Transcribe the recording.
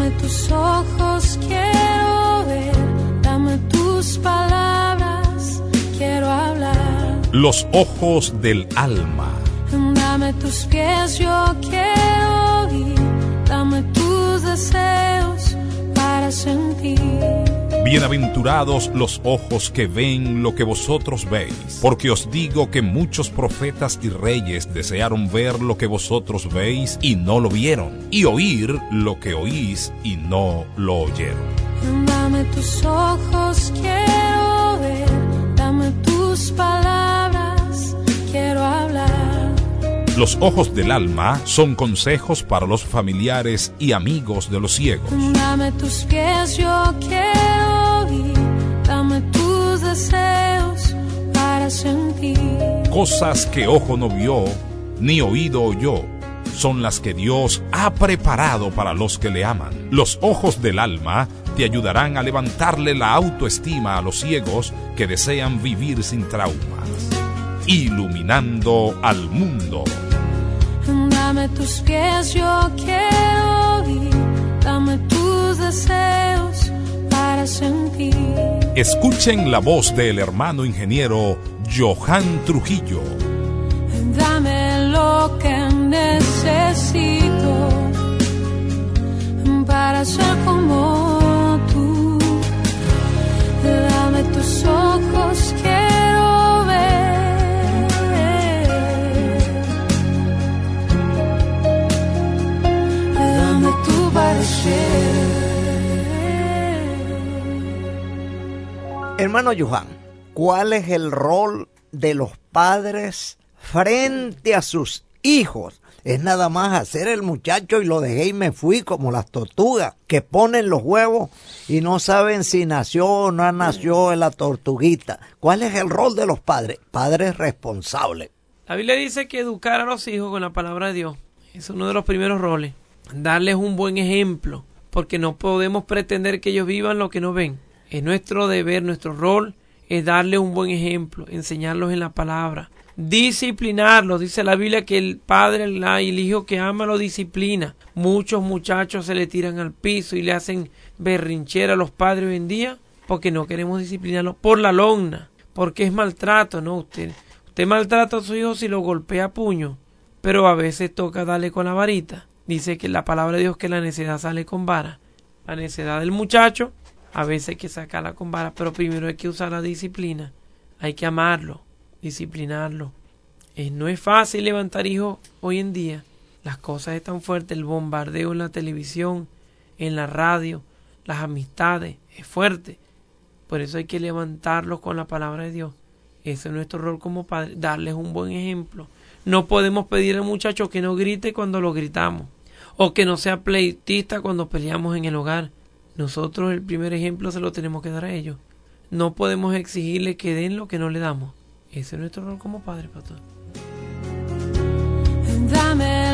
Dame tus ojos, quiero ver. Dame tus palabras, quiero hablar. Los ojos del alma. Dame tus pies, yo quiero ir. Dame tus deseos para sentir. Bienaventurados los ojos que ven lo que vosotros veis, porque os digo que muchos profetas y reyes desearon ver lo que vosotros veis y no lo vieron, y oír lo que oís y no lo oyeron. Dame tus ojos, quiero ver. Dame tus palabras, quiero hablar. Los ojos del alma son consejos para los familiares y amigos de los ciegos. Dame tus pies, yo quiero ir. Dame tus deseos para sentir. Cosas que ojo no vio, ni oído oyó, son las que Dios ha preparado para los que le aman. Los ojos del alma te ayudarán a levantarle la autoestima a los ciegos que desean vivir sin traumas. Iluminando al mundo. Dame tus pies, yo quiero ir. Dame tus deseos para sentir. Escuchen la voz del hermano ingeniero Johan Trujillo. Dame lo que necesito para ser como tú. Dame tus ojos, quiero ver. Dame tu parecer. Hermano Johan, ¿cuál es el rol de los padres frente a sus hijos? Es nada más hacer el muchacho y lo dejé y me fui, como las tortugas que ponen los huevos y no saben si nació o no nació la tortuguita. ¿Cuál es el rol de los padres? Padres responsables. La Biblia dice que educar a los hijos con la palabra de Dios es uno de los primeros roles. Darles un buen ejemplo, porque no podemos pretender que ellos vivan lo que no ven. Es nuestro deber, nuestro rol es darles un buen ejemplo, enseñarlos en la palabra. Disciplinarlos, dice la Biblia que el padre y el hijo que ama lo disciplina. Muchos muchachos se le tiran al piso y le hacen berrinchera a los padres hoy en día porque no queremos disciplinarlos por la lona, porque es maltrato, ¿no? Usted maltrata a su hijo si lo golpea a puño, pero a veces toca darle con la varita. Dice que la palabra de Dios que la necedad sale con vara. La necedad del muchacho a veces hay que sacarla con vara, pero primero hay que usar la disciplina. Hay que amarlo, disciplinarlo. No es fácil levantar hijos hoy en día. Las cosas están fuertes, el bombardeo en la televisión, en la radio, las amistades, es fuerte. Por eso hay que levantarlos con la palabra de Dios. Ese es nuestro rol como padres, darles un buen ejemplo. No podemos pedir al muchacho que no grite cuando lo gritamos, o que no sea pleitista cuando peleamos en el hogar. Nosotros el primer ejemplo se lo tenemos que dar a ellos. No podemos exigirle que den lo que no le damos. Ese es nuestro rol como padres, pastor. Dame